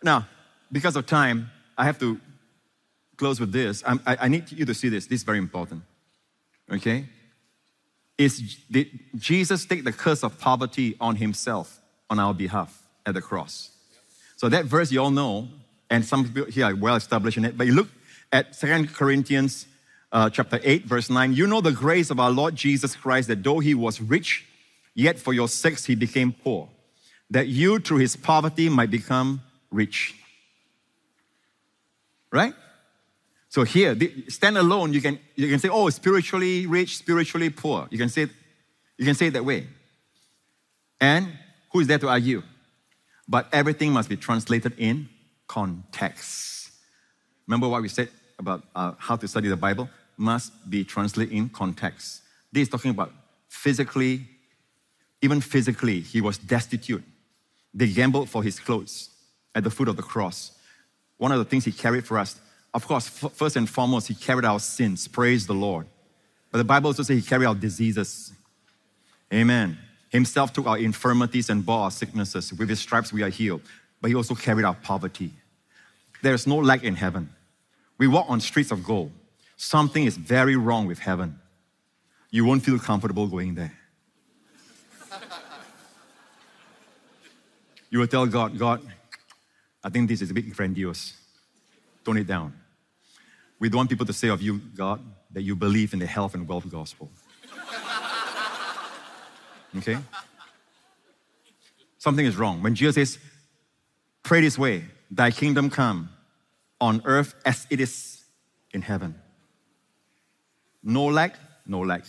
Now, because of time, I have to close with this. I need you to see this. This is very important. Okay? Did Jesus take the curse of poverty on himself on our behalf at the cross? So that verse you all know, and some people here are well established in it, but you look at 2 Corinthians chapter 8, verse 9. You know the grace of our Lord Jesus Christ, that though he was rich, yet for your sakes he became poor, that you through his poverty might become rich. Right? So here, stand alone, you can say, oh, spiritually rich, spiritually poor. You can say it that way. And who is there to argue? But everything must be translated in context. Remember what we said about how to study the Bible? Must be translated in context. This is talking about physically, even physically, he was destitute. They gambled for his clothes at the foot of the cross. One of the things he carried for us, of course, first and foremost, he carried our sins. Praise the Lord. But the Bible also says he carried our diseases. Amen. Himself took our infirmities and bore our sicknesses. With his stripes we are healed. But he also carried our poverty. There is no lack in heaven. We walk on streets of gold. Something is very wrong with heaven. You won't feel comfortable going there. You will tell God, God, I think this is a bit grandiose. Tone it down. We don't want people to say of you, God, that you believe in the health and wealth gospel. Okay? Something is wrong. When Jesus says, pray this way, thy kingdom come on earth as it is in heaven. No lack, no lack.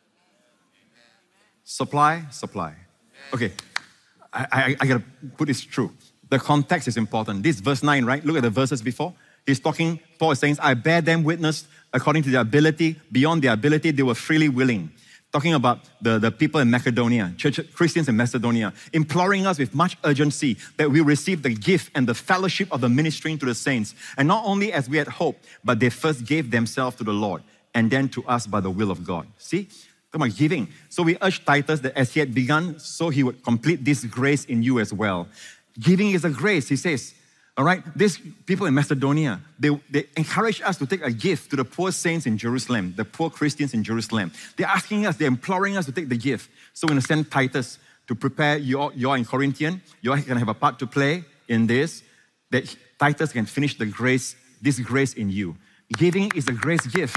Supply, supply. Okay, I gotta put this through. The context is important. This verse 9, right? Look at the verses before. He's talking, Paul is saying, I bear them witness according to their ability. Beyond their ability, they were freely willing. Talking about the people in Macedonia, Christians in Macedonia, imploring us with much urgency that we receive the gift and the fellowship of the ministering to the saints. And not only as we had hoped, but they first gave themselves to the Lord and then to us by the will of God. See? Come on, giving. So we urge Titus that as he had begun, so he would complete this grace in you as well. Giving is a grace, he says. All right, these people in Macedonia, they encourage us to take a gift to the poor saints in Jerusalem, the poor Christians in Jerusalem. They're asking us, they're imploring us to take the gift. So we're going to send Titus to prepare you're in Corinthian. You're going to have a part to play in this, that Titus can finish this grace in you. Giving is a grace gift.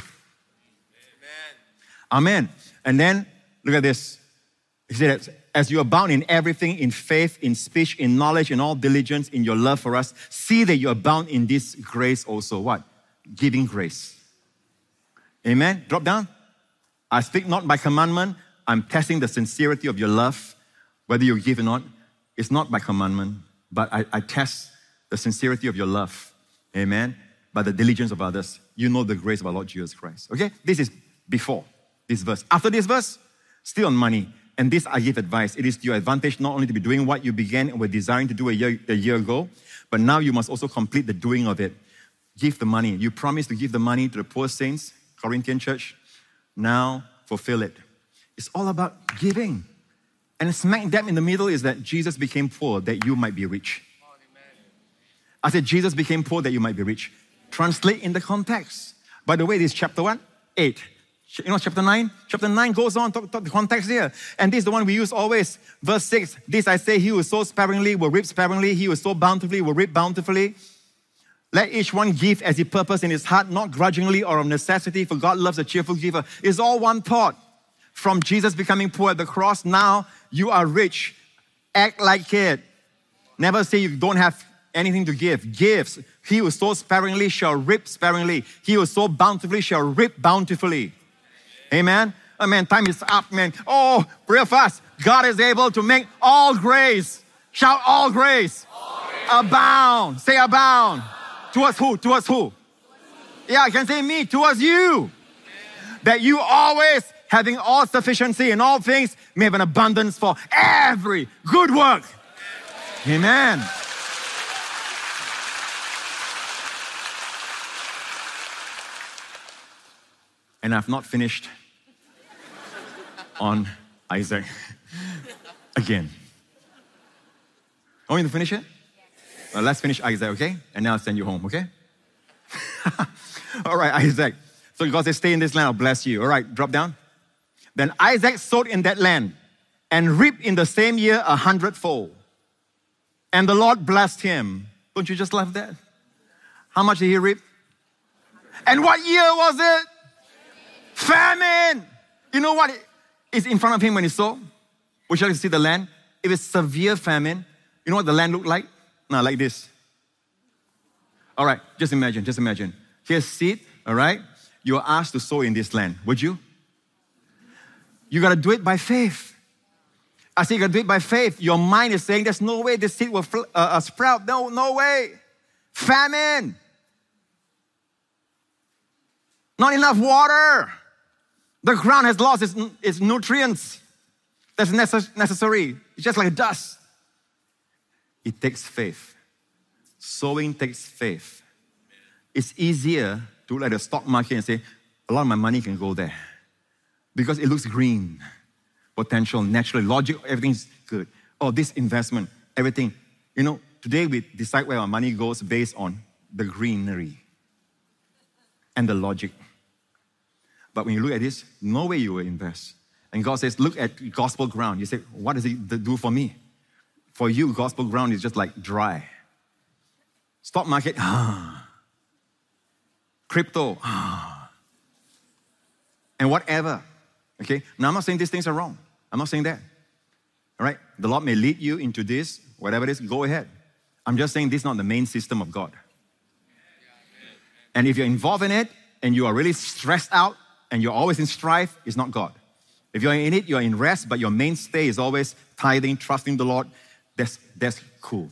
Amen. And then, look at this. He said, as you abound in everything, in faith, in speech, in knowledge, in all diligence, in your love for us, see that you abound in this grace also. What? Giving grace. Amen? Drop down. I speak not by commandment. I'm testing the sincerity of your love, whether you give or not. It's not by commandment, but I test the sincerity of your love. Amen? By the diligence of others. You know the grace of our Lord Jesus Christ. Okay? This is before this verse. After this verse, still on money. And this I give advice. It is to your advantage not only to be doing what you began and were desiring to do a year ago, but now you must also complete the doing of it. Give the money. You promised to give the money to the poor saints, Corinthian church. Now fulfill it. It's all about giving. And smack dab in the middle is that Jesus became poor that you might be rich. I said Jesus became poor that you might be rich. Translate in the context. By the way, this is chapter 8. You know, chapter 9? Chapter 9 goes on, talk the context here. And this is the one we use always. Verse 6, this I say, he who sows sparingly will reap sparingly. He who sows bountifully will reap bountifully. Let each one give as he purpose in his heart, not grudgingly or of necessity, for God loves a cheerful giver. It's all one thought. From Jesus becoming poor at the cross, now you are rich. Act like it. Never say you don't have anything to give. Gives. He who sows sparingly shall reap sparingly. He who sows bountifully shall reap bountifully. Amen. Oh man, time is up, man. Oh, real fast. God is able to make all grace. Shout all grace. Abound. Say abound. Towards who? Towards who? Yeah, I can say me. Towards you. That you always, having all sufficiency in all things, may have an abundance for every good work. Amen. And I've not finished on Isaac again. Want me to finish it? Let's finish Isaac, okay? And then I'll send you home, okay? All right, Isaac. So God says, stay in this land, I'll bless you. All right, drop down. Then Isaac sowed in that land and reaped in the same year 100-fold. And the Lord blessed him. Don't you just love that? How much did he reap? And what year was it? Famine. You know what is in front of him when he sowed? Would you like to see the land? If it's severe famine, you know what the land looked like? No, like this. All right, just imagine. Here's seed, all right? You are asked to sow in this land. Would you? You got to do it by faith. I say you got to do it by faith. Your mind is saying, there's no way this seed will sprout. No way. Famine. Not enough water. The ground has lost its nutrients. That's necessary. It's just like dust. It takes faith. Sowing takes faith. It's easier to look at the stock market and say, a lot of my money can go there. Because it looks green, potential, naturally, logic, everything's good. Oh, this investment, everything. You know, today we decide where our money goes based on the greenery and the logic. But when you look at this, no way you will invest. And God says, look at gospel ground. You say, what does it do for me? For you, gospel ground is just like dry. Stock market, crypto, and whatever. Okay? Now, I'm not saying these things are wrong. I'm not saying that. All right? The Lord may lead you into this, whatever it is, go ahead. I'm just saying this is not the main system of God. And if you're involved in it and you are really stressed out and you're always in strife, it's not God. If you're in it, you're in rest, but your mainstay is always tithing, trusting the Lord, that's cool.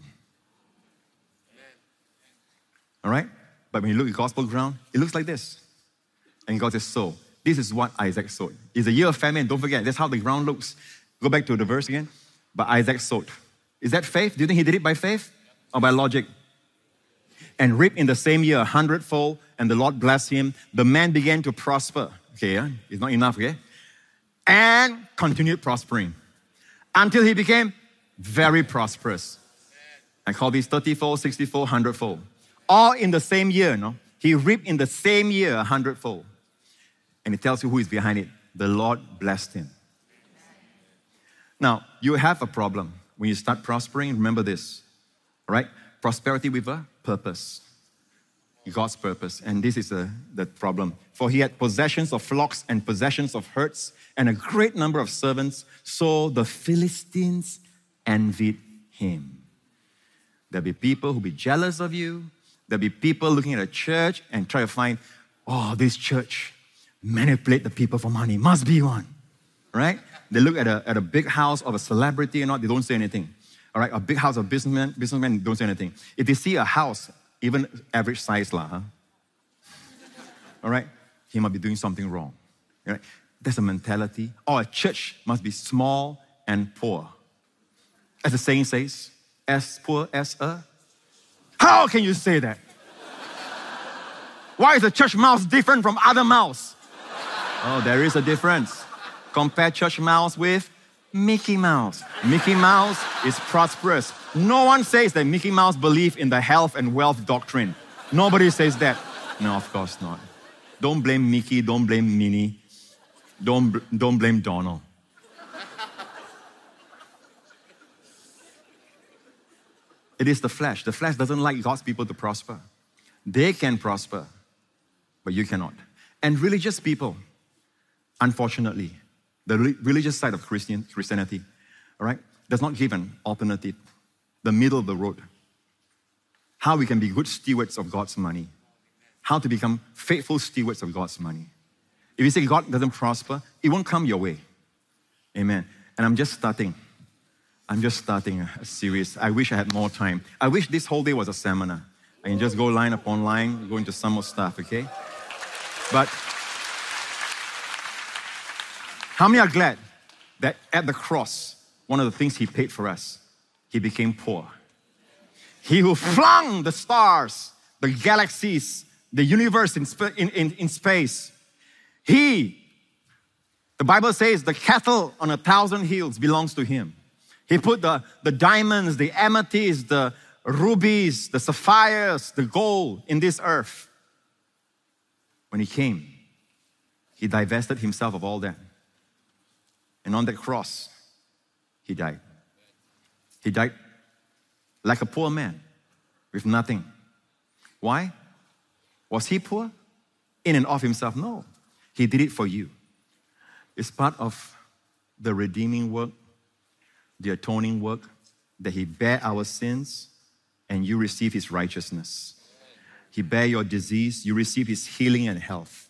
All right? But when you look at gospel ground, it looks like this. And God says, sow. This is what Isaac sowed. It's a year of famine. Don't forget, that's how the ground looks. Go back to the verse again. But Isaac sowed. Is that faith? Do you think he did it by faith or by logic? And reaped in the same year 100-fold, and the Lord blessed him. The man began to prosper. Okay, yeah? It's not enough, okay? And continued prospering until he became very prosperous. I call these 30-fold, 60-fold, 100-fold. All in the same year, no? He reaped in the same year 100-fold. And it tells you who is behind it. The Lord blessed him. Now, you have a problem. When you start prospering, remember this, all right? Prosperity with a purpose. God's purpose. And this is the problem. For he had possessions of flocks and possessions of herds and a great number of servants. So the Philistines envied him. There'll be people who'll be jealous of you. There'll be people looking at a church and try to find, oh, this church manipulate the people for money. Must be one, right? They look at a big house of a celebrity or not, they don't say anything. All right, a big house of businessmen don't say anything. If they see a house, even average size all right, he might be doing something wrong. Right? That's a mentality. Or a church must be small and poor. As the saying says, as poor as a... How can you say that? Why is the church mouse different from other mouse? Oh, there is a difference. Compare church mouse with Mickey Mouse. Mickey Mouse is prosperous. No one says that Mickey Mouse believes in the health and wealth doctrine. Nobody says that. No, of course not. Don't blame Mickey, don't blame Minnie. Don't blame Donald. It is the flesh. The flesh doesn't like God's people to prosper. They can prosper, but you cannot. And religious people, unfortunately, the religious side of Christianity, all right, does not give an alternative, the middle of the road. How we can be good stewards of God's money. How to become faithful stewards of God's money. If you say God doesn't prosper, it won't come your way. Amen. And I'm just starting a series. I wish I had more time. I wish this whole day was a seminar. I can just go line upon line, go into some more stuff, okay? But how many are glad that at the cross, one of the things he paid for us, he became poor. He who flung the stars, the galaxies, the universe in space. The Bible says, the cattle on 1,000 hills belongs to him. He put the diamonds, the amethyst, the rubies, the sapphires, the gold in this earth. When he came, he divested himself of all that. And on that cross, he died. He died like a poor man with nothing. Why? Was he poor? In and of himself? No. He did it for you. It's part of the redeeming work, the atoning work, that he bare our sins and you receive his righteousness. He bare your disease, you receive his healing and health.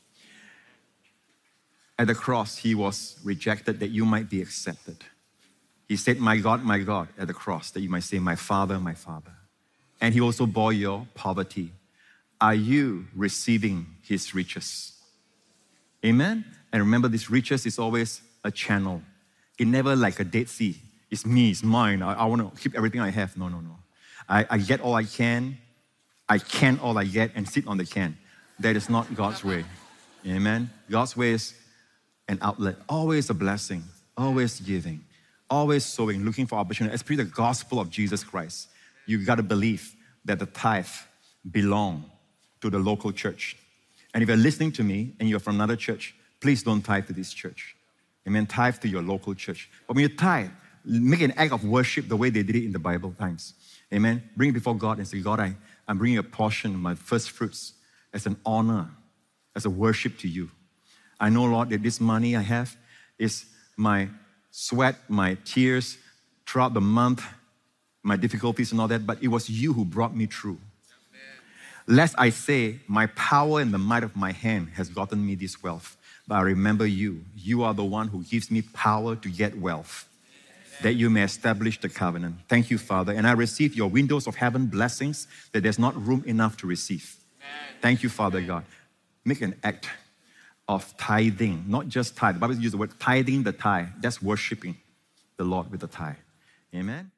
At the cross, he was rejected that you might be accepted. He said, my God, at the cross, that you might say, my Father, my Father. And he also bore your poverty. Are you receiving his riches? Amen? And remember, this riches is always a channel. It never like a Dead Sea. It's me, it's mine. I want to keep everything I have. No. I get all I can all I get and sit on the can. That is not God's way. Amen? God's way is an outlet, always a blessing, always giving, always sowing, looking for opportunity. Especially the gospel of Jesus Christ. You got to believe that the tithe belongs to the local church. And if you're listening to me and you're from another church, please don't tithe to this church. Amen. Tithe to your local church. But when you tithe, make an act of worship the way they did it in the Bible times. Amen. Bring it before God and say, God, I'm bringing a portion of my first fruits as an honor, as a worship to you. I know, Lord, that this money I have is my sweat, my tears throughout the month, my difficulties and all that, but it was you who brought me through. Lest I say, my power and the might of my hand has gotten me this wealth. But I remember you. You are the one who gives me power to get wealth, that you may establish the covenant. Thank you, Father. And I receive your windows of heaven blessings that there's not room enough to receive. Thank you, Father God. Make an act of tithing, not just tithe. The Bible uses the word tithing the tithe. That's worshiping the Lord with the tithe. Amen.